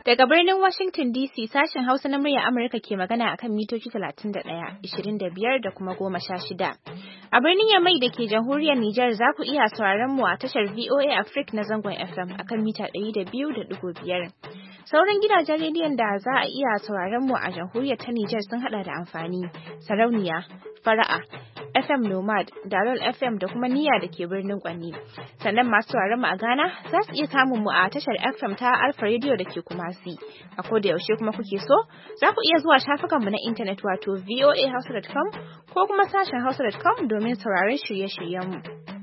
Daga birnin Washington DC sashen Hausa na murya Amurka ke magana akan mitoci 31, 25 da kuma 16. A birnin Yamai da ke jamhuriyar Nijar za ku iya sauraron mu a tashar VOA Africa na zangon FM akan mita 102.5. Sauran gidajen rediyon da za a iya sauraron mu a jamhuriyar ta Nijar sun hada da amfani, sarauniya, fara'a, FM Nomad, Dalol FM da kuma Niyya da ke birnin Kwanni. Sannan masu sauraron mu a Ghana za su iya samun mu a tashar FM ta Alpha Radio da ke Kumasi. A koda yaushe kuma kuke so, za ku iya zuwa shafukanmu na intanet wato voahausa.com ko kuma sashen hausa.com domin sauraron shirye-shiryenmu.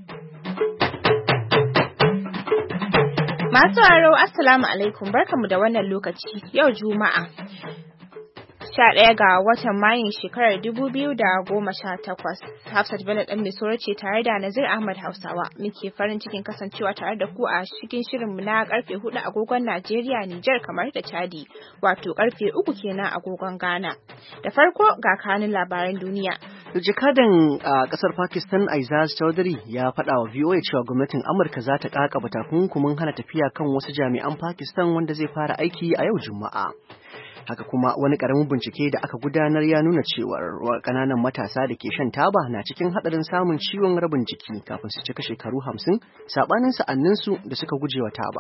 Masu sauraro, Assalamu alaikum, barkanmu da wannan lokaci. Yau Juma'a 11 ga watan Mayun shekarar 2018. Hafsat Bello ɗan Misoro ce tare da Nazir Ahmad Hausawa. Muke farin cikin kasancewa tare da ku a cikin shirinmu na karfe 4 agogon Najeriya, Nijar kamar da Chadi, wato karfe 3 kenan agogon Ghana. Da farko ga kanun labaran duniya. Jakadan a kasar Pakistan Aizaz Chaudhry ya faɗa wa VOA cewa gwamnatin Amurka za ta kakaba takunkumin hana tafiya kan wasu jami'an Pakistan wanda zai fara aiki a yau Juma'a. Haka kuma wani ƙaramin bincike da aka gudanar ya nuna cewar ƙananan matasa da ke shan taba na cikin haɗarin samun ciwon rabin jiki kafin su cika shekaru 50 saɓanin sa'anninsu da suka gujewa taba.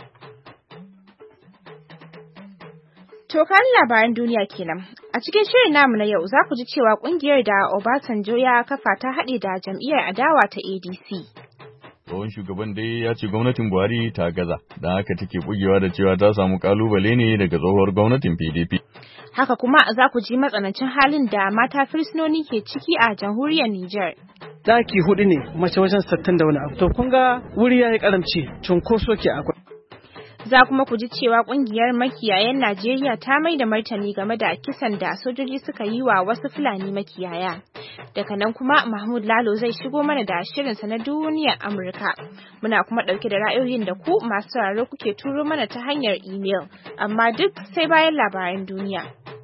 To kan labaran duniya kenan. A cikin shirin namu na yau za ku ji cewa ƙungiyar da Obasanjo ya kafa ta haɗe da jam'iyyar adawa ta ADC. Tsohon shugaban dai ya ce gwamnatin Buhari ta gaza, don haka take bugewa da cewa ta samu kalubale ne daga tsohuwar gwamnatin PDP. Haka kuma za ku ji matsanancin halin da mata fursunoni ke ciki a jamhuriyar Nijar. Daki 4 ne, mace wajen 60 da wani abu. To kun ga wuri yayi karamci, cunkoso ke akwai. Za kuma ku ji cewa kungiyar makiyayan Najeriya ta mai da martani game da kisan da sojoji suka yi wa wasu Fulani makiyaya. Daga nan kuma Mahmud Lalo zai shigo mana da shirinsa na duniyar Amurka. Muna kuma ɗauke da ra'ayoyin da ku masu sauraro kuke turo mana ta hanyar imel, amma duk sai bayan labaran duniya.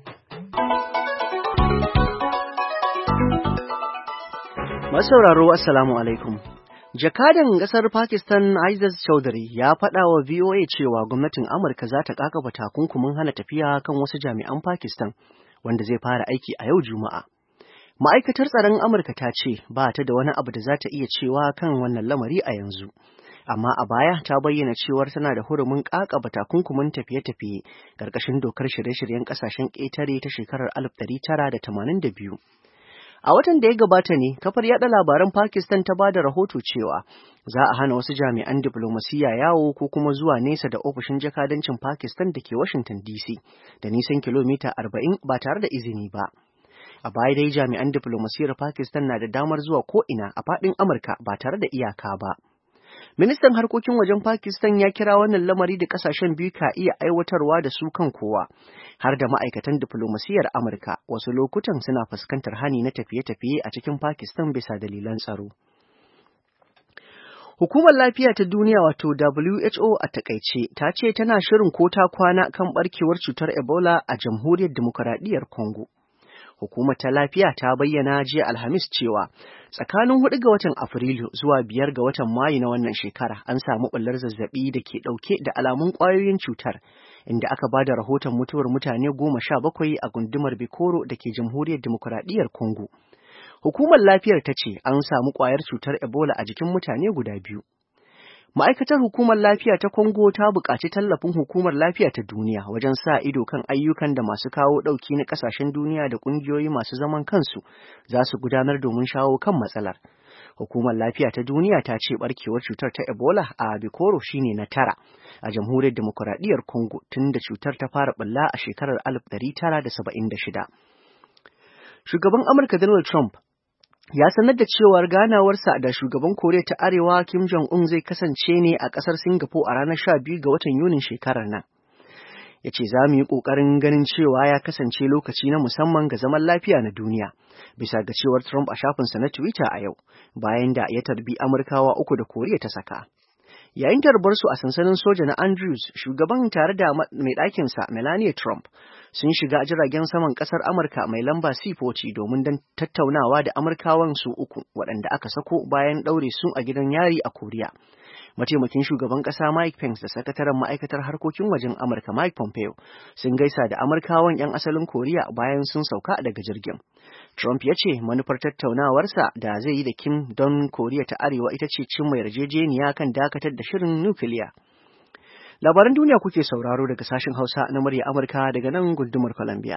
Masu sauraro, Assalamu alaikum. Jakadan ƙasar Pakistan Aizaz Chaudhry ya faɗa wa VOA cewa gwamnatin Amurka za ta kakaba takunkumin hana tafiya kan wasu jami'an Pakistan wanda zai fara aiki a yau Juma'a. Ma'aikatar tsaron Amurka ta ce ba ta da wani abu da za ta iya cewa kan wannan lamari a yanzu. Amma a baya ta bayyana cewar tana da hurumin kakaba takunkumin tafiye-tafiye ƙarƙashin dokar shirye-shiryen ƙasashen ƙetare ta shekarar 1982. A watan da ya gabata ne, kafar yaɗa labaran Pakistan ta ba da rahoto cewa za a hana wasu jami'an diflomasiyya yawo ko kuma zuwa nesa da ofishin jakadancin Pakistan da ke Washington DC da nisan kilomita 40 ba tare da izini ba. A baya dai jami'an diflomasiyyar Pakistan na da damar zuwa ko'ina a faɗin Amurka ba tare da iyaka ba. Ministan harkokin wajen Pakistan ya kira wannan lamari da kasashen biyu ka iya aiwatarwa da su kan kowa, har da ma'aikatan diflomasiyyar Amurka wasu lokutan suna fuskantar hani na tafiye-tafiye a cikin Pakistan bisa dalilan tsaro. Hukumar Lafiya ta Duniya wato WHO a takaice ta ce tana shirin ko ta kwana kan barkewar cutar Ebola a Jamhuriyar Dimokuraɗiyyar Congo. Hukumar ta lafiya ta bayyana jiya Alhamis cewa tsakanin 4 ga watan Afrilu zuwa 5 ga watan Mayu na wannan shekara an samu ɓullar zazzabi da ke ɗauke da alamun ƙwayoyin cutar, inda aka ba da rahoton mutuwar mutane 17 a gundumar Bikoro da ke Jamhuriyar Dimokuraɗiyyar Congo. Hukumar lafiyar ta ce an samu ƙwayar cutar Ebola a jikin mutane guda 2. Ma'aikatar Hukumar Lafiya ta Congo ta buƙaci tallafin Hukumar Lafiya ta Duniya wajen sa ido kan ayyukan da masu kawo ɗauki na ƙasashen duniya da ƙungiyoyi masu zaman kansu za su gudanar domin shawo kan matsalar. Hukumar Lafiya ta Duniya ta ce ɓarkewar cutar ta Ebola a Bikoro shine na 9 a Jamhuriyar Dimokuraɗiyyar Congo tun da cutar ta fara ɓulla a shekarar 1976. Shugaban Amurka Donald Trump ya sanar da cewar ganawarsa da shugaban Koriya ta Arewa Kim Jong-un zai kasance ne a ƙasar Singapore a ranar 12 ga watan Yunin shekarar nan. Ya ce za mu yi ƙoƙarin ganin cewa ya kasance lokaci na musamman ga zaman lafiya na duniya, bisa ga cewar Trump a shafinsa na Twitter a yau, bayan da ya tarbi Amurkawa 3 da Koriya ta saka. Yayin tarbarsu a sansanin soja na Andrews, shugaban tare da mai ɗakinsa Melania Trump sun shiga jiragen saman ƙasar Amurka mai lamba C-40 domin don tattaunawa da Amurkawan su 3 waɗanda aka sako bayan ɗaure su a gidan yari a Koriya. Mataimakin shugaban ƙasa Mike Pence da sakataren ma'aikatar harkokin wajen Amurka Mike Pompeo sun gaisa da Amurkawan 'yan asalin Koriya bayan sun sauka daga jirgin. Trump ya ce manufar tattaunawarsa da zai yi da Kim don Koriya ta Arewa ita ce cimma yarjejeniya kan dakatar da shirin nukiliya. Labaran duniya kuke sauraro daga sashen Hausa na murya Amurka daga nan gundumar Columbia.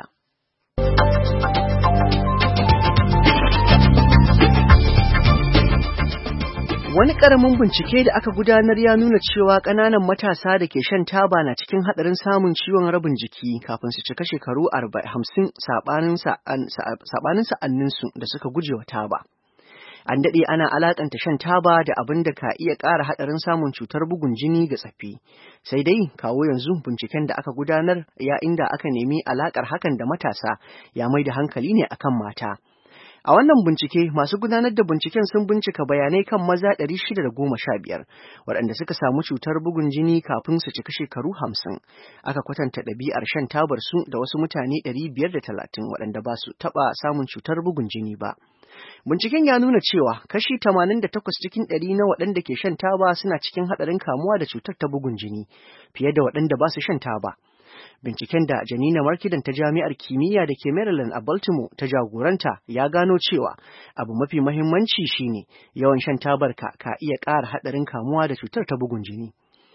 Wani ƙaramin bincike da aka gudanar ya nuna cewa ƙananan matasa da ke shan taba na cikin haɗarin samun ciwon rabin jiki kafin su cika shekaru 50 saɓanin sa'anninsu da suka guje wa taba. An daɗe ana alaƙanta shan taba da abin da ka iya ƙara haɗarin samun cutar bugun jini ga tsaffi. Sai dai kawo yanzu binciken da aka gudanar ya inda aka nemi alaƙar hakan da matasa ya mai da hankali ne akan mata. A wannan bincike, masu gudanar da binciken sun bincika bayanai kan maza 615 waɗanda suka samu cutar bugun jini kafin su cika shekaru 50. Aka kwatanta ɗabi'ar shan tabar su da wasu mutane 530 waɗanda ba su taɓa samun cutar bugun jini ba. Binciken ya nuna cewa kashi 88 cikin 100 na waɗanda ke shan taba suna cikin haɗarin kamuwa da cutar ta bugun jini fiye da waɗanda ba su shan taba. Binciken da Janina Markidan ta Jami'ar Kimiyya da ke Maryland a Baltimore ta jagoranta ya gano cewa abu mafi mahimmanci shine yawan shan tabar ka iya ƙara haɗarin kamuwa da cutar ta bugun jini.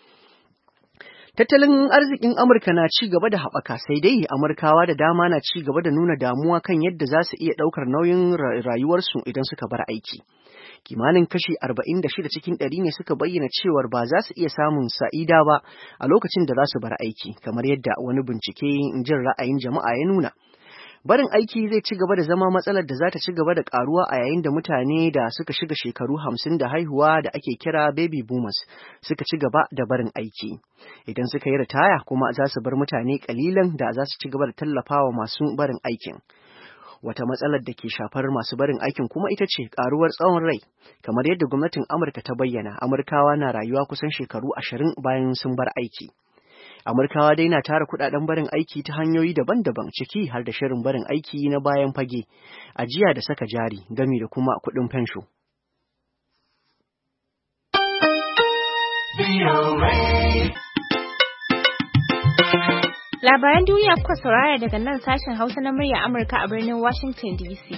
Tattalin arzikin Amurka na ci gaba da haɓaka sai dai Amurkawa da dama na ci gaba da nuna damuwa kan yadda za su iya ɗaukar nauyin rayuwarsu idan suka bar aiki. Kimanin kashi 46 cikin 100 ne suka bayyana cewar ba za su iya samun sa'ida ba a lokacin da za su bar aiki, kamar yadda wani bincike jin ra'ayin jama'a ya nuna. Barin aiki zai ci gaba da zama matsalar da za ta ci gaba da karuwa a yayin da mutane da suka shiga shekaru 50 da haihuwa da ake kira baby boomers suka ci gaba da barin aiki. Idan suka yi ritaya kuma za su bar mutane kalilan da za su ci gaba da tallafawa masu barin aikin. Wata matsalar da ke shafar masu barin aikin kuma ita ce karuwar tsawon rai. Kamar yadda gwamnatin Amurka ta bayyana, Amurkawa na rayuwa kusan shekaru 20 bayan sun bar aiki. Amurkawa dai na tara kudaden barin aiki ta hanyoyi daban-daban ciki har da shirin barin aiki na bayan fage, ajiya da saka jari, gami da kuma kuɗin fensho. Labaran duniya kuka saurara daga nan sashen Hausa na murya Amurka a birnin Washington DC.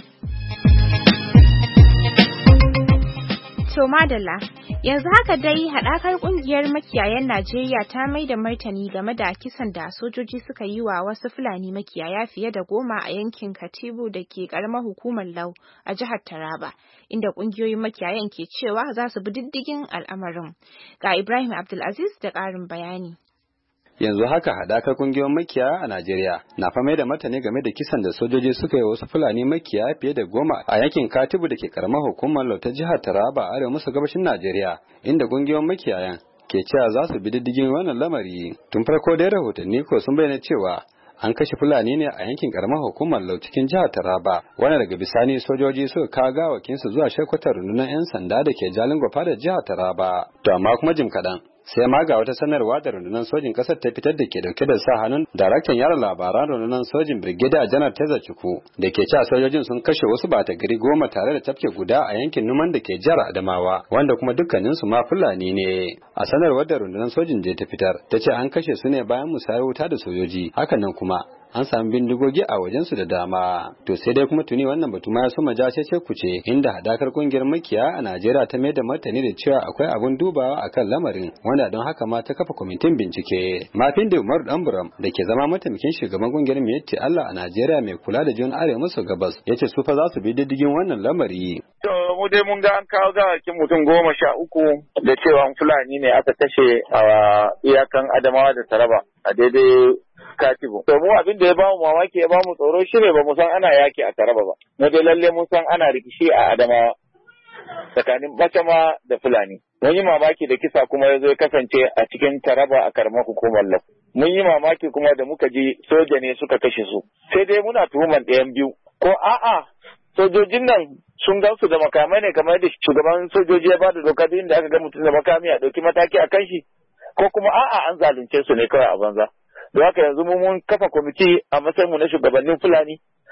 To madalla, yanzu haka dai haɗakar ƙungiyar makiyayan Najeriya ta mai da martani game da kisan da sojoji suka yi wa wasu Fulani makiyaya fiye da 10 a yankin Katibu da ke ƙaramar hukumar Lau a jihar Taraba, inda ƙungiyoyin makiyayan ke cewa za su bi diddigin al'amarin. Ga Ibrahim Abdulaziz da ƙarin bayani. Yanzu haka haɗakar kungiyoyin makiyaya a Najeriya na fama da martani game da kisan da sojoji suka yi wasu Fulani makiyaya fiye da 10 a yankin Katibu da ke karamar hukumar Lau ta jihar Taraba arewa maso gabashin Najeriya, inda kungiyoyin makiyayan ke cewa za su bi diddigin wannan lamari. Tun farko dai rahotanni ko sun bayyana cewa an kashe Fulani ne a yankin karamar hukumar Lau cikin jihar Taraba, wanda daga bisani sojoji suka kawo gawakinsu zuwa shekwatar rundunar 'yan sanda da ke Jalingo fadar jihar Taraba. To amma kuma jim kaɗan sai ma ga wata sanarwa da rundunar sojin kasar ta fitar da ke dauke da sa hannun daraktan yara labaran rundunar sojin Brigadier Janar Teza Chukwu da ke cewa sojojin sun kashe wasu bata gari 10 tare da tafke guda a yankin Numan da ke jihar Adamawa, wanda kuma dukkanin su ma Fulani ne. A sanarwar da rundunar sojin je ta fitar ta ce an kashe su ne bayan musayar wuta da sojoji, hakanan kuma an sami bindigogi a wajensu da dama. To sai dai kuma tuni wannan batu ma ya soma ja ce kuce, inda hadakar kungiyar makiya a Najeriya ta mai da martani da cewa akwai abun dubawa akan lamarin, wanda don haka ma ta kafa kwamitin bincike. Mafin da Umar Danburam da ke zama mataimakin shugaban kungiyar Miyetti Allah a Najeriya mai kula da jiyon arewa maso gabas ya ce su fa za su bi diddigin wannan lamari. To mu dai mun ga an kawo gawakin mutum 13 da cewa Fulani ne aka kashe a iyakan Adamawa da Taraba a daidai Katibu. To mu abin da ya bamu mamaki ya bamu tsoro shi ne ba mu san ana yaki a Taraba ba. Mu dai lalle mun san ana rikici a Adamawa tsakanin Bacama da Fulani. Mun yi mamaki da kisa kuma ya zo ya kasance a cikin Taraba a karamar hukumar Lau. Mun yi mamaki kuma da muka ji soja ne suka kashe su. Sai dai muna tuhuman ɗayan biyu. Ko a'a sojojin nan sun gansu da makamai ne kamar da shugaban sojoji ya bada doka duk inda aka ga mutum da makami a ɗauki mataki a kan shi. Ko kuma a'a an zalunce su ne kawai a banza. Don haka yanzu mun kafa kwamiti a matsayinmu na shugabannin Fulani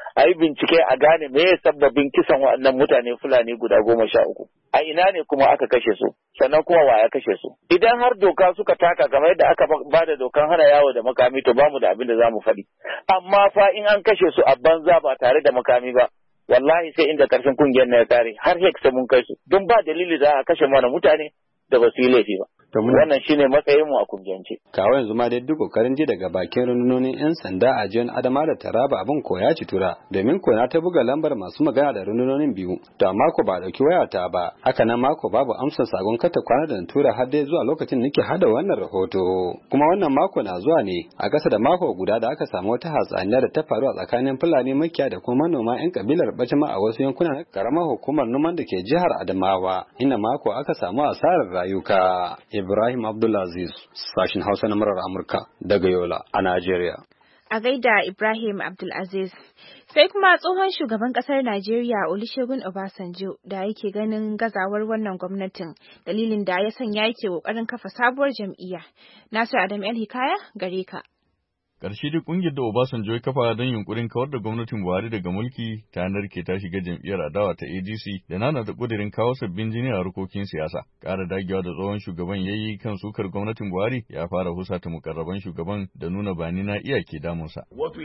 a yi bincike a gane me ya sababbin kisan waɗannan mutane Fulani guda 13. A ina ne kuma aka kashe su, sannan kuma wa ya kashe su. Idan har doka suka taka kamar yadda aka ba da dokan hana yawo da makami to bamu da abin da za mu faɗi. Amma fa in an kashe su a banza ba tare da makami ba, wallahi sai inda ƙarshen kungiyar na ya kare har sai mun kai su. Don ba dalili za a kashe mana mutane da ba su yi laifi ba. Wannan shine matsayinmu a kungiyance. Kawo yanzu ma dai duk kokarin ji daga bakin rundunonin 'yan sanda a jihar Adamawa da Taraba abin koya ci tura, domin kona ta buga lambar masu magana da rundunonin biyu. To amma ko ba dauki wayata ba. Haka nan mako babu amsar sagon kata kwana da tura har dai zuwa lokacin nake hada wannan rahoto. Kuma wannan mako na zuwa ne a kasa da mako guda da aka samu wata hatsaniya da ta faru a tsakanin Fulani makiya da kuma manoma 'yan kabilar Bacama a wasu yankuna na karamar hukumar noman da ke jihar Adamawa, inda mako aka samu asarar rayuka. Ibrahim Abdulaziz, sashin Hausa na murar Amurka daga Yola a Najeriya. A gaida Ibrahim Abdulaziz. Sai kuma tsohon shugaban kasar Najeriya Olusegun Obasanjo da yake ganin gazawar wannan gwamnatin dalilin da ya sanya yake kokarin kafa sabuwar jam'iyya. Nasir Adam El Hikaya gare ka. Ƙarshe duk ƙungiyar da Obasanjo ya kafa don yunkurin kawar da gwamnatin Buhari daga mulki ta narke ta shiga jam'iyyar adawa ta ADC da nana da ƙudirin kawo sabbin jini a harkokin siyasa. Ƙara dagewa da tsohon shugaban ya yi kan sukar gwamnatin Buhari ya fara husata mukarraban shugaban da nuna bani na iya ke damunsa.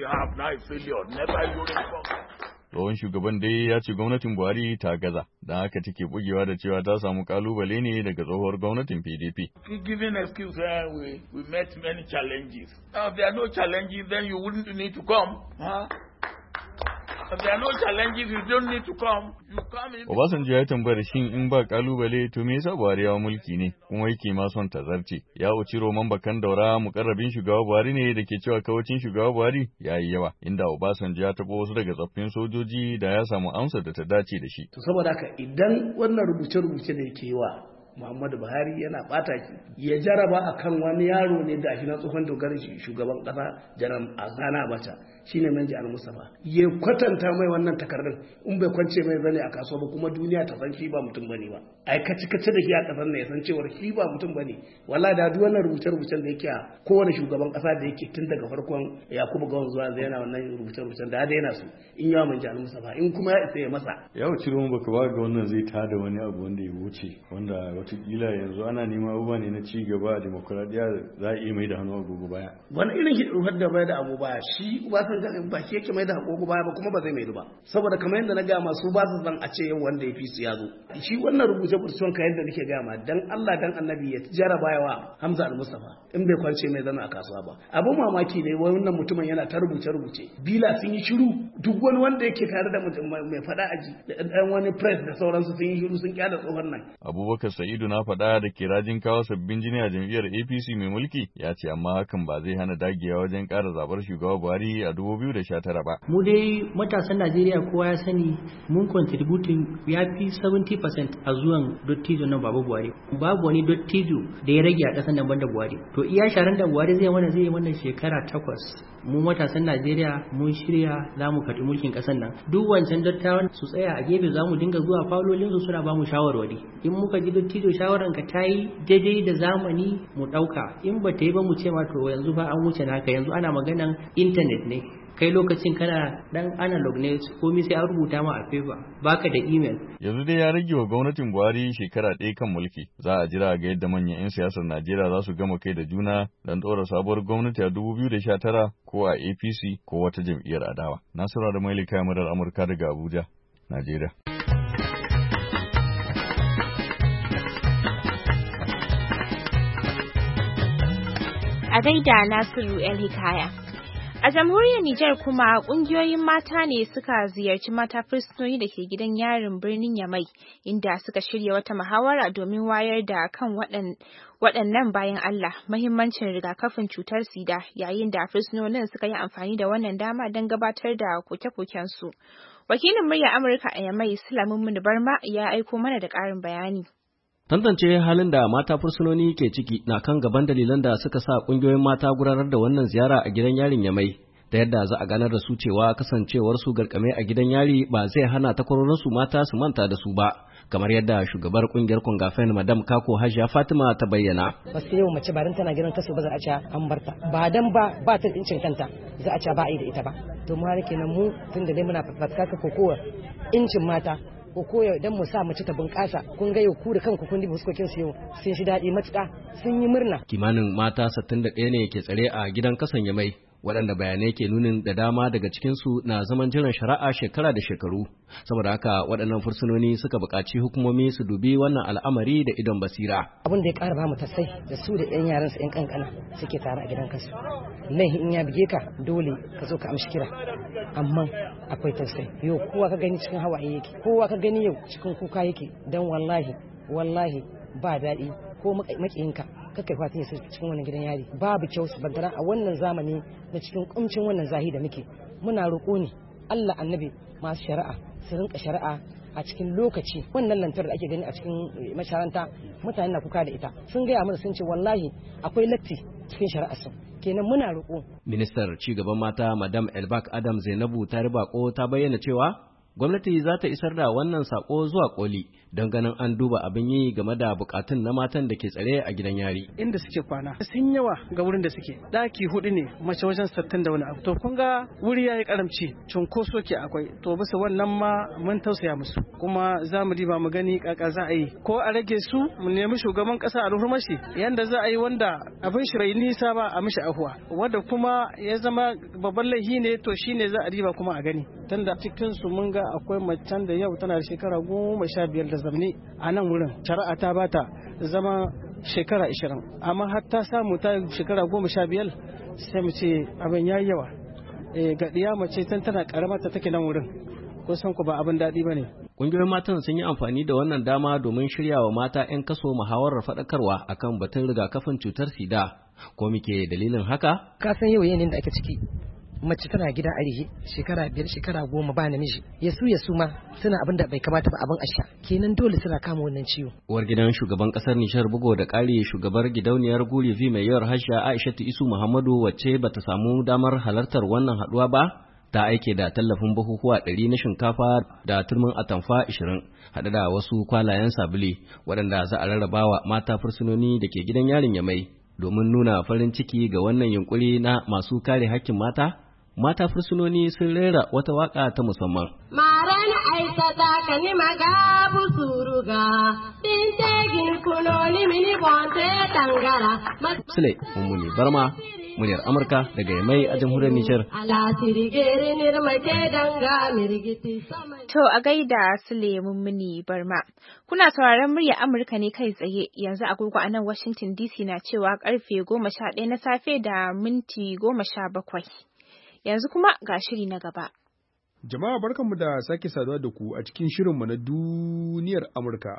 Tsohon shugaban dai ya ce gwamnatin Buhari ta gaza, don haka take bugewa da cewa ta samu kalubale ne daga tsohuwar gwamnatin PDP. Giving excuse we met many challenges. Now if there are no challenges, then you wouldn't need to come. Huh? If there are no challenges, you don't need to come. You come in. Obasanjo ya tambayar shin in ba kalubale to me yasa Buhari ya mulki ne kuma yake ma son tazarci. Ya uci Roman Bakan Daura mukarrabin shugaba Buhari ne da ke cewa kawacin shugaba Buhari ya yi yawa, inda Obasanjo ya taɓa wasu daga tsoffin sojoji da ya samu amsar da ta dace da shi. To saboda haka idan wannan rubuce-rubuce da yake yi wa Muhammadu Buhari yana bata shi ya jaraba akan wani yaro ne da shi na tsohon dogarin shugaban kasa Janar Sani Abacha shine Manji Al-Mustapha ya kwatanta mai wannan takardun in bai kwance mai bane a kasuwa ba kuma duniya ta san shi ba mutum bane ba ai kace da shi a kasar ne ya san cewa shi ba mutum bane wallahi da duk wannan rubuce-rubucen da yake a kowane shugaban kasa da yake tun daga farkon Yakubu Gowon zuwa zai yana wannan rubuce-rubucen da yana su in yawa Manji Al-Mustapha in kuma ya isa ya masa yau ciro baka ba ga wannan zai tada wani abu wanda ya wuce wanda wataƙila yanzu ana neman abubuwa ne na ci gaba a demokuraɗiyya za a iya mai da hannu agogo baya. Wani irin shi rufar da mai da abu baya shi ba san ba shi yake mai da agogo baya ba kuma ba zai mai ba saboda kamar yadda na ga masu ba su san a ce yau wanda ya fi su ya zo. Shi wannan rubuce burtsun ka yadda nake ga ma dan Allah dan Annabi ya jaraba wa Hamza Al-Mustafa in bai kwance mai zama a kasuwa ba. Abun mamaki ne wannan mutumin yana ta rubuce bila sun yi shiru duk wani wanda yake tare da mai fada aji da dan wani press da sauransu sun yi shiru sun kyale tsohon nan. Abubakar Sa'idu na faɗa da ke rajin kawo sabbin jini a jam'iyyar APC mai mulki ya ce amma hakan ba zai hana dagewa wajen ƙara zabar shugaba Buhari a 2019 ba. Mu dai matasan Najeriya kowa ya sani mun contributing ya fi 70% a zuwan dottijo nan Baba Buhari. Babu wani dottijo da ya rage a ƙasar nan banda Buhari. To iya sharan da Buhari zai yi mana shekara 8. Mu matasan Najeriya mun shirya za mu karɓi mulkin ƙasar nan. Duk wancan dattawan su tsaya a gefe za mu dinga zuwa falolinsu suna ba mu shawarwari. In muka ji dottijo shawaranka ta yi daidai da zamani mu ɗauka in ba ta yi ba mu ce ma to yanzu ba an wuce naka yanzu ana maganan intanet ne kai lokacin kana dan analog ne komai sai an rubuta ma a paper baka da email. Yanzu dai ya rage wa gwamnatin Buhari shekara ɗaya kan mulki, za a jira ga yadda manyan 'yan siyasar Najeriya za su gama kai da juna don ɗora sabuwar gwamnati a 2019 ko a APC ko wata jam'iyyar adawa. Nasiru da Mailika Murar Amurka daga Abuja, Najeriya. A gaida Nasiru El Hikaya. A jamhuriyar Nijar kuma kungiyoyin mata ne suka ziyarci mata fursunoni da ke gidan yarin birnin Yamai inda suka shirya wata muhawara domin wayar da kan waɗannan bayan Allah mahimmancin rigakafin cutar sida yayin da fursunonin suka yi amfani da wannan dama don gabatar da koke-kokensu. Wakilin murya Amurka a Yamai Sulaiman Barma ya aiko mana da ƙarin bayani. Tantance halin da mata fursunoni ke ciki na kan gaban dalilan da suka sa kungiyoyin mata gudanar da wannan ziyara a gidan yarin Yamai, ta yadda za a ganar da su cewa kasancewar su garkame a gidan yari ba zai hana takwarorinsu mata su manta da su ba, kamar yadda shugabar kungiyar Kongafen Madam Kako Hajiya Fatima ta bayyana. Basu yau mace ba dan tana gidan kaso ba za a ce an barta. Ba dan ba ta incin kanta za a ce ba a yi da ita ba. To mu har kenan mu tunda dai muna fatkaka kokowa incin mata ko koya idan mu sa mace ta bunƙasa kun ga yau ku da kanku kun diba huskokin su yau sun shi daɗi matuƙa sun yi murna. Kimanin mata 61 ne ke tsare a gidan kasan Yamai waɗanda bayanai ke nunin da dama daga cikinsu na zaman jiran shari'a shekara da shekaru. Saboda haka waɗannan fursunoni suka buƙaci hukumomi su dubi wannan al'amari da idon basira. Abin da ya ƙara ba mu tasai da su da 'yan yaran su 'yan kankana suke tare a gidan kasu. Laihi in ya bige ka dole ka zo ka amshi kira. Amma akwai tausayi. Yau kowa ka gani cikin hawaye yake, kowa ka gani yau cikin kuka yake, dan wallahi ba daɗi ko makiyinka kakai fatan ya cikin wannan gidan yari babu kyau su bantana a wannan zamani na cikin kumcin wannan zahi da muke muna roƙo ne Allah annabi masu shari'a su rinka shari'a a cikin lokaci. Wannan lantar da ake gani a cikin masharanta mutane na kuka da ita sun gaya mana sun ce wallahi akwai latti cikin shari'a su kenan muna roƙo. Ministar cigaban mata Madam Elbak Adam Zainabu Taribako ta bayyana cewa gwamnati za ta isar da wannan sako zuwa koli don ganin an duba abin yi game da bukatun na matan da ke tsare a gidan yari. Inda suke kwana sun yawa ga wurin da suke daki 4 ne mace wajen 60 da wani abu. To kun ga wuri yayi karamci cunkoso ke akwai to bisa wannan ma mun tausaya musu kuma za mu diba mu gani kaka za a yi ko a rage su mu nemi shugaban kasa a ruhumashi yanda za a yi wanda abin shi bai nisa ba a mishi ahuwa wanda kuma ya zama babban laifi ne to shine za a diba kuma a gani tunda cikin su mun ga akwai macen da yau tana da shekara 15 da zamani a nan wurin shari'a ta bata zama shekara 20 amma har ta samu ta shekara 15 sai mu ce abin yayi yawa ga diya mace tana karama ta take nan wurin kusan ku ba abin daɗi bane. Ƙungiyoyin matan sun yi amfani da wannan dama domin shirya wa mata 'yan kaso muhawarar faɗakarwa akan batun rigakafin cutar sida. Ko muke dalilin haka? Ka san yau yanayin da ake ciki mace tana gida a rihe shekara 5 shekara 10 ba namiji ya su ma suna abin da bai kamata ba abin asha kenan dole suna kama wannan ciwo. Uwar gidan shugaban kasar Nishar bugo da ƙari shugabar gidauniyar Guri V mai yawar Hajja Aishatu Isu Muhammadu wacce bata samu damar halartar wannan haduwa ba ta aike da tallafin bukukuwa 100 na shinkafa da turmin atamfa 20 haɗe da wasu kwalayen sabuli waɗanda za a rarrabawa mata fursunoni da ke gidan yarin Yamai domin nuna farin ciki ga wannan yunkuri na masu kare hakkin mata. Mata fursunoni sun rera wata waka ta musamman. Maran aikata ka ni maga busuruga, bintegin kunoni mini bonte tangara. Sule Mummuni Barma, muryar Amurka daga Yamai a jamhuriyar Nijar. To a gaida Sule Mummuni Barma. Kuna sauraron muryar Amurka ne kai tsaye yanzu agogo a nan Washington DC na cewa karfe 11 na safe da minti 17. Yanzu kuma ga shiri na gaba. Jama'a barkanmu da sake saduwa da ku a cikin shirinmu na duniyar Amurka.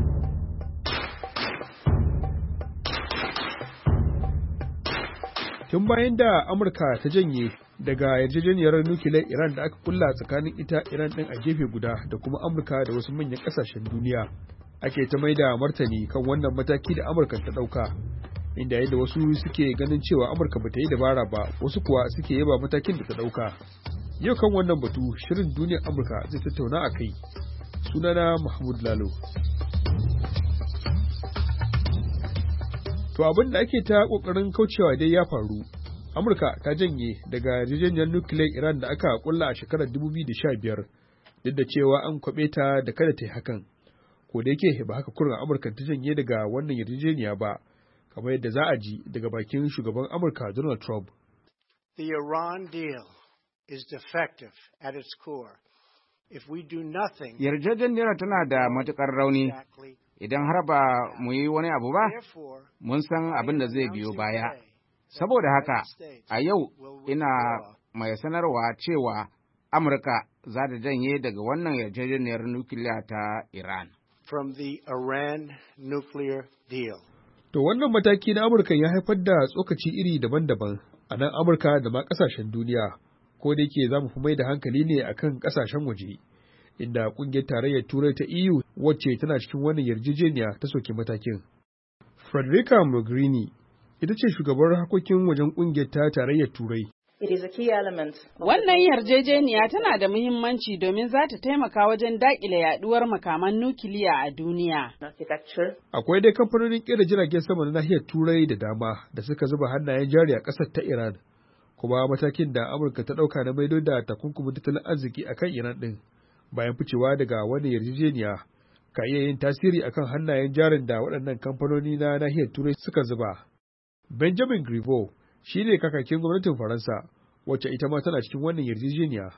Tun bayan da Amurka ta janye daga yarjejeniyar nukiliyar Iran da aka kulla tsakanin ita Iran ɗin a gefe guda da kuma Amurka da wasu manyan ƙasashen duniya, ake ta mai da martani kan wannan mataki da Amurka ta ɗauka. Inda yadda wasu suke ganin cewa Amurka bata yi dabara ba, wasu kuwa suke yaba matakin da ta ɗauka. Yau kan wannan batu, shirin duniyar Amurka zai tattauna a kai. Sunana Mahmud Lalo. To abin da ake ta ƙoƙarin kaucewa dai ya faru. Amurka ta janye daga yarjejeniyar nukiliyar Iran da aka kulla a shekarar 2015, duk da cewa an kwaɓe ta da kada ta yi hakan. Ko da yake ba haka kurin Amurka ta janye daga wannan yarjejeniya ba, kamar yadda za a ji daga bakin shugaban Amurka Donald Trump. The Iran deal is defective at its core. If we do nothing, yarjejeniyar tana da matukar rauni. Idan har ba mu yi wani abu ba, mun san abin da zai biyo baya. Saboda haka, a yau ina mai sanarwa cewa Amurka za ta janye daga wannan yarjejeniyar nukiliya ta Iran. From the Iran nuclear deal. To wannan mataki na Amurka ya haifar da tsokaci iri daban-daban a nan Amurka da ma ƙasashen duniya, ko da yake za mu fi mai da hankali ne akan ƙasashen waje, inda ƙungiyar tarayyar Turai ta EU wacce tana cikin wannan yarjejeniya ta soke matakin. Federica Mogherini ita ce shugabar harkokin wajen ƙungiyar ta tarayyar Turai. Wannan yarjejeniya tana da muhimmanci domin za ta taimaka wajen daƙile yaduwar makaman nukiliya a duniya. Akwai dai kamfanonin ƙera jiragen sama na nahiyar Turai da dama da suka zuba hannayen jari a ƙasar ta Iran, kuma matakin da Amurka ta ɗauka na maido da takunkumin tattalin arziki akan Iran ɗin bayan ficewa daga wani yarjejeniya ka iya yin tasiri akan hannayen jarin da waɗannan kamfanoni na nahiyar Turai suka zuba. Benjamin Griveaux shi ne kakakin gwamnatin Faransa, wacce ita ma tana cikin wannan yarjejeniya.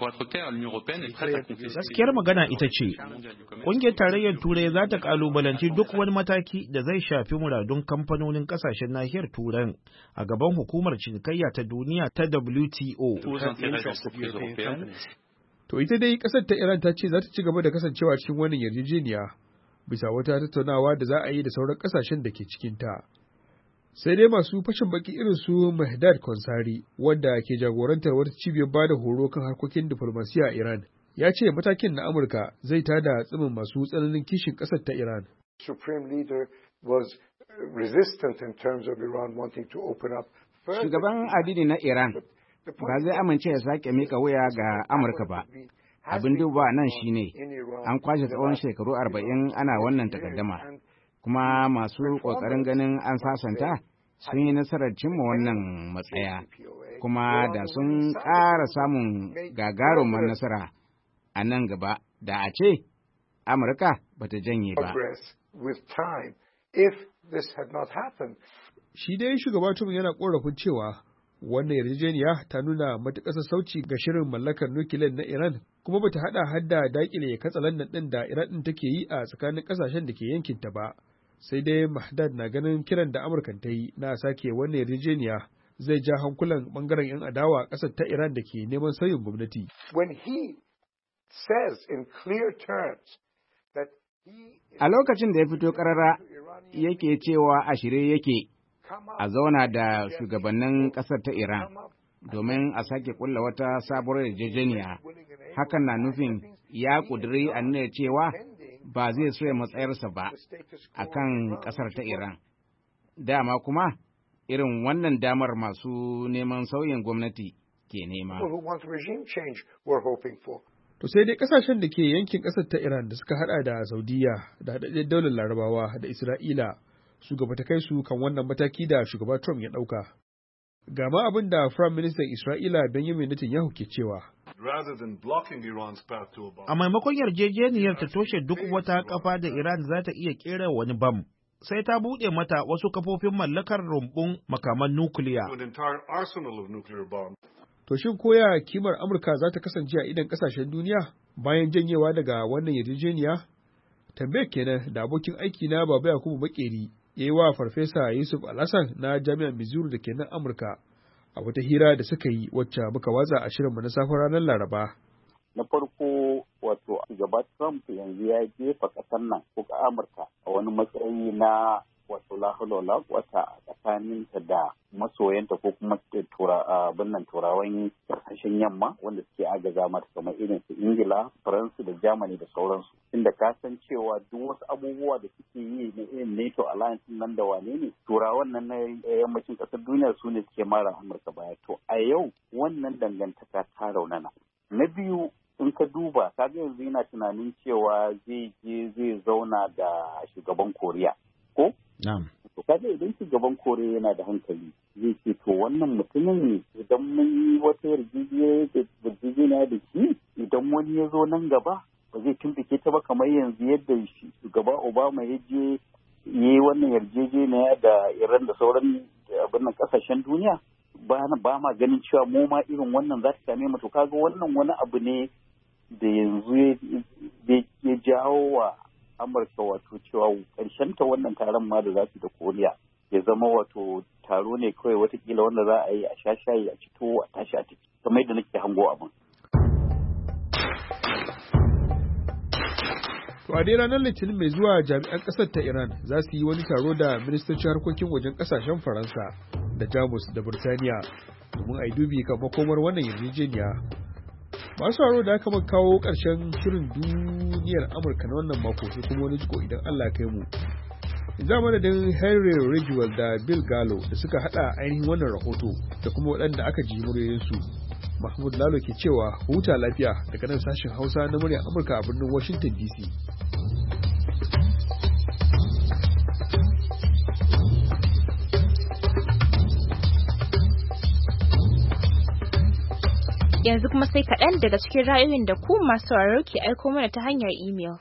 Gaskiyar magana ita ce, ƙungiyar tarayyar Turai za ta ƙalubalanci duk wani mataki da zai shafi muradun kamfanonin ƙasashen nahiyar Turai a gaban hukumar cinikayya ta duniya ta WTO. To ita dai ƙasar ta Iran ta ce za ta ci gaba da kasancewa cikin wannan yarjejeniya bisa wata tattaunawa da za a yi da sauran ƙasashen da ke cikinta. Sai dai masu fashin baki irin su Mehdad Konsari, wanda ke jagorantar wata cibiyar bada horo kan harkokin diflomasiya a Iran, ya ce matakin na Amurka zai tada tsimin masu tsananin kishin ƙasar ta Iran. Shugaban addini na Iran ba zai amince ya sake mika wuya ga Amurka ba. Abin duba nan shine an kwashe tsawon shekaru 40 ana wannan takaddama. Kuma masu ƙoƙarin ganin an sasanta sun yi nasarar cimma wannan matsaya, kuma da sun ƙara samun gagarumar nasara a nan gaba da a ce Amurka ba ta janye ba. Shi dai shugaba Trump yana ƙorafin cewa wannan yarjejeniya ta nuna matuƙar sassauci ga shirin mallakar nukiliyar na Iran, kuma bata haɗa hadda daƙile katsalandan ɗin da Iran ɗin take yi a tsakanin ƙasashen da ke yankinta ba. Sai dai Mehdad na ganin kiran da Amurka ta yi na sake wannan yarjejeniya zai ja hankulan bangaren 'yan adawa a ƙasar ta Iran da ke neman sauyin gwamnati. A lokacin da ya fito ƙarara yake cewa a shirye yake a zauna da shugabannin ƙasar ta Iran domin a sake kulla wata sabuwar yarjejeniya, hakan na nufin ya ƙudiri aniyar cewa ba zai so ya matsayarsa ba a kan ƙasar ta Iran. Dama kuma irin wannan damar masu neman sauyin gwamnati ke nema. To sai dai ƙasashen da ke yankin ƙasar ta Iran da suka haɗa da Saudiya da haɗaɗɗen daular Larabawa da Isra'ila su gaba ta kai su kan wannan mataki da shugaba Trump ya ɗauka. Ga ma abin da Firayim Ministan Isra'ila Benjamin Netanyahu ke cewa. A maimakon yarjejeniyar ta toshe duk wata kafa da Iran za ta iya kera wani bam, sai ta buɗe mata wasu kafofin mallakar rumbun makaman nukiliya. To shin koya kimar Amurka za ta kasance a idan ƙasashen duniya bayan janyewa daga wannan yarjejeniya? Tambayar kenan da abokin aiki na Baba Yakubu Makeri ya yi wa Farfesa Yusuf Alhassan na Jami'ar Missouri da ke nan Amurka a wata hira da suka yi wacce muka watsa a shirinmu na safar ranar Laraba. Na farko wato shugaba Trump yanzu ya jefa ƙasar nan ko Amurka a wani matsayi na wato lahalola wata tsakaninta da masoyanta ko kuma turawan kasashen yamma wanda suke agaza mata kamar irin su Ingila, Faransa da Germany da sauransu. Inda ka san cewa duk wasu abubuwa da suke yi na irin NATO alliance nan da wane ne turawan nan na yammacin ƙasar duniya su ne suke mara Amurka baya. To a yau wannan dangantaka ta raunana. Na biyu in ka duba kaga yanzu yana tunanin cewa zai zauna da shugaban Koriya ko? Na'am. To kaga idan shugaban Koriya yana da hankali zai ce to wannan mutumin idan mun yi wata yarjejeniya da shi idan wani ya zo nan gaba ba zai tumbike ta ba kamar yanzu yadda shugaba Obama ya je yi wannan yarjejeniya da Iran da sauran abin kasashen duniya ba ma ganin cewa mu ma irin wannan za ta same mu. To kaga wannan wani abu ne da yanzu ya jawo wa Amurka wato cewa ta wannan taron ma da za su da Koriya ya zama wato taro ne kawai watakila wanda za a yi a sha shayi a cito a tashi a ciki kamar yadda nake hango abin. To a dai ranar Litinin mai zuwa jami'an ƙasar ta Iran za su yi wani taro da ministocin harkokin wajen ƙasashen Faransa da Jamus da Burtaniya domin a yi dubi kan makomar wannan yarjejeniya. Masu haro da aka maka kawo ƙarshen shirin duniyar Amurka na wannan mako sai kuma wani jiko idan Allah kai mu. Za madadin Henry Ridgewell da Bill Gallo da suka hada ainihin wannan rahoto da kuma waɗanda aka ji muryoyinsu. Mahmud Lalo ke cewa huta lafiya daga nan sashen Hausa na muryar Amurka a birnin Washington DC. Yanzu kuma sai kaɗan daga cikin ra'ayoyin da ku masu sauraro ke aiko mana ta hanyar imel.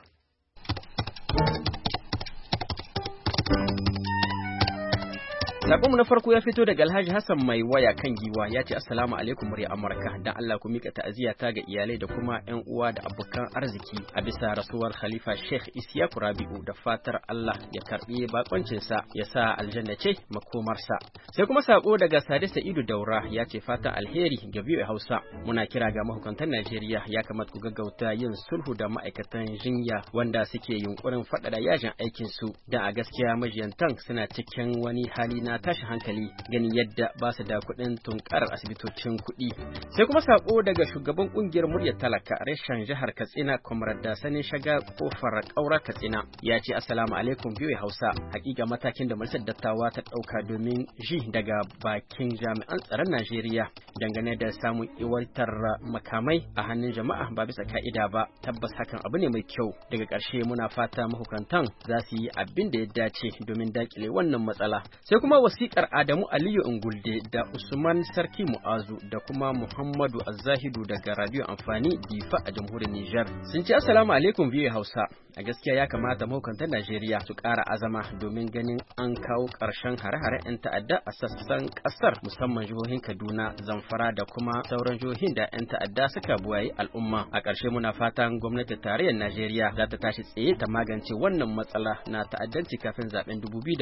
Sakonmu na farko ya fito daga Alhaji Hassan mai waya kan giwa ya ce assalamu alaikum murya Amurka dan Allah ku mika ta'aziyata ga iyalai da kuma ƴan uwa da abokan arziki a bisa rasuwar Khalifa Sheikh Isiyaku Rabi'u da fatar Allah ya karbi bakoncin sa ya sa aljanna ce makomarsa. Sai kuma sako daga Sade Sa'idu Daura ya ce fata alheri ga biyu Hausa muna kira ga mahukuntan Najeriya ya kamata ku gaggauta yin sulhu da ma'aikatan jinya wanda suke yunkurin faɗaɗa yajin aikin su da a gaskiya majiyantan suna cikin wani hali na tashi hankali ganin yadda ba su da kuɗin tunkarar asibitocin kuɗi. Sai kuma sako daga shugaban kungiyar muryar talaka reshen jihar Katsina Comrade da Sani Shaga kofar Kaura Katsina ya ce assalamu alaikum biyu Hausa hakika matakin da majalisar dattawa ta ɗauka domin ji daga bakin jami'an tsaron Najeriya dangane da samun iwantar makamai a hannun jama'a ba bisa ka'ida ba tabbas hakan abu ne mai kyau. Daga ƙarshe muna fata mahukuntan za su yi abin da ya dace domin dakile wannan matsala. Sai kuma wasiƙar Adamu Aliyu Ingulde da Usman Sarki Mu'azu da kuma Muhammadu Azzahidu daga Radio Amfani Difa a jamhuriyar Nijar sun ce assalamu alaikum biyu Hausa a gaskiya ya kamata mahukuntan Najeriya su ƙara azama domin ganin an kawo ƙarshen hare-hare 'yan ta'adda a sassan ƙasar musamman jihohin Kaduna, Zamfara da kuma sauran jihohin da 'yan ta'adda suka buwaye al'umma. A ƙarshe muna fatan gwamnatin tarayyar Najeriya za ta tashi tsaye ta magance wannan matsala na ta'addanci kafin zaben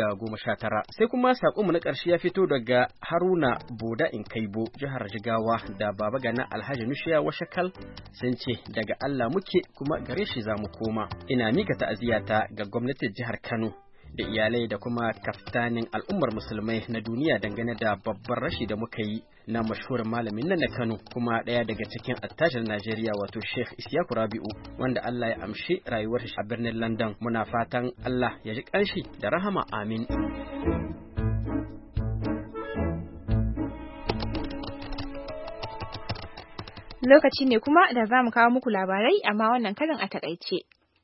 2019. Sai kuma sakonmu na ƙarshe ya fito daga Haruna Boda Inkaibo jihar Jigawa da Baba Gana Alhaji Nushiya Washakal sun ce daga Allah muke kuma gare shi za mu koma. Ina mika ta'aziyata ga gwamnatin jihar Kano da iyalai da kuma kaftanin al'ummar musulmai na duniya dangane da babban rashi da muka yi na mashhurin malamin nan na Kano kuma ɗaya daga cikin attajirin Najeriya wato Sheikh Isiyaku Rabi'u wanda Allah ya amshi rayuwar shi a birnin London. Muna fatan Allah ya ji kanshi da rahama amin. Lokaci ne kuma da za mu kawo muku labarai amma wannan karin a takaice.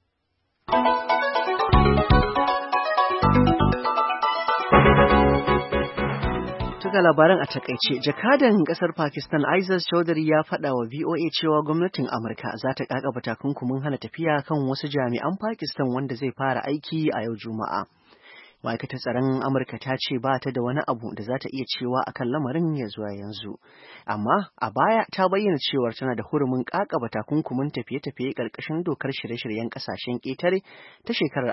Tuga labaran a takaice, jakadan kasar Pakistan Aizaz Chaudhary ya faɗa wa VOA cewa gwamnatin Amurka za ta kakaba takunkumin hana tafiya kan wasu jami'an Pakistan wanda zai fara aiki a yau Juma'a. Ma'aikatar tsaron Amurka ta ce ba ta da wani abu da za ta iya cewa akan lamarin ya zuwa yanzu. Amma a baya ta bayyana cewar tana da hurumin kakaba takunkumin tafiye-tafiye ƙarƙashin dokar shirye-shiryen ƙasashen ƙetare ta shekarar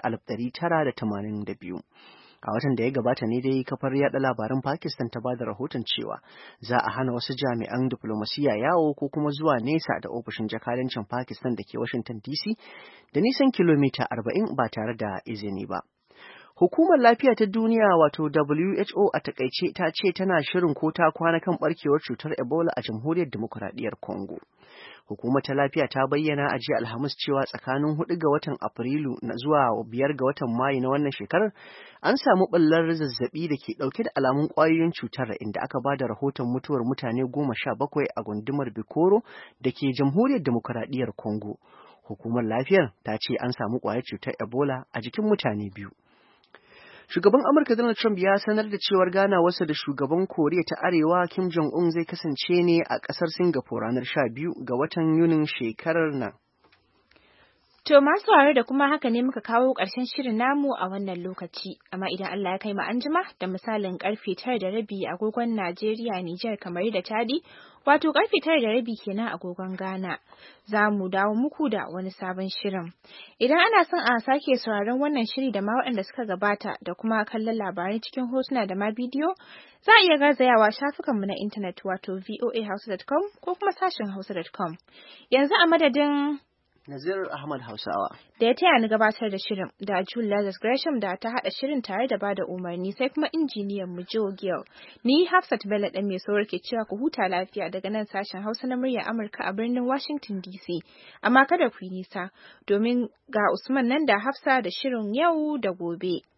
1982. A watan da ya gabata ne dai kafar yada labaran Pakistan ta bada rahoton cewa za a hana wasu jami'an diplomasiya yawo ko kuma zuwa nesa da ofishin jakadancin Pakistan da ke Washington DC da nisan kilomita 40 ba tare da izini ba. Hukumar Lafiya ta Duniya wato WHO a takaice ta ce tana shirin ko ta kwana kan barkewar cutar Ebola a Jamhuriyar Dimokuraɗiyyar Congo. Hukumar ta lafiya ta bayyana a jiya Alhamis cewa tsakanin 4 ga watan Afrilu zuwa 5 ga watan Mayu na wannan shekarar an samu ɓullar zazzabi da ke ɗauke da alamun ƙwayoyin cutar inda aka ba da rahoton mutuwar mutane 17 a gundumar Bikoro da ke Jamhuriyar Dimokuraɗiyyar Congo. Hukumar lafiyar ta ce an samu ƙwayar cutar Ebola a jikin mutane 2. Shugaban Amurka Donald Trump ya sanar da cewar ganawarsa da shugaban Koriya ta Arewa Kim Jong-un zai kasance ne a ƙasar Singapore ranar 12 ga watan Yunin shekarar nan. To masu sauraro da kuma haka ne muka kawo ƙarshen shirin namu a wannan lokaci, amma idan Allah ya kai mu anjima da misalin karfe 9:30 agogon Najeriya, Nijar, kamar da Chadi, wato karfe 9:30 kenan agogon Ghana. Za mu dawo muku da wani sabon shirin. Idan ana son a sake sauraron wannan shiri da ma waɗanda suka gabata da kuma kallon labarai cikin hotuna da ma bidiyo, za a iya garzayawa shafukanmu na intanet wato voahausa.com ko kuma sashen hausa.com. Yanzu a madadin Nazir Ahmad Hausawa da ya taya ni gabatar da shirin da Julia Gresham da ta haɗa shirin tare da bada umarni sai kuma injiniyan mu Joe Gill. Ni Hafsat Bello ɗan mai sauraro ke cewa ku huta lafiya daga nan sashen Hausa na muryar Amurka a birnin Washington DC. Amma kada ku yi nisa domin ga Usman nan da Hafsa da shirin yau da gobe.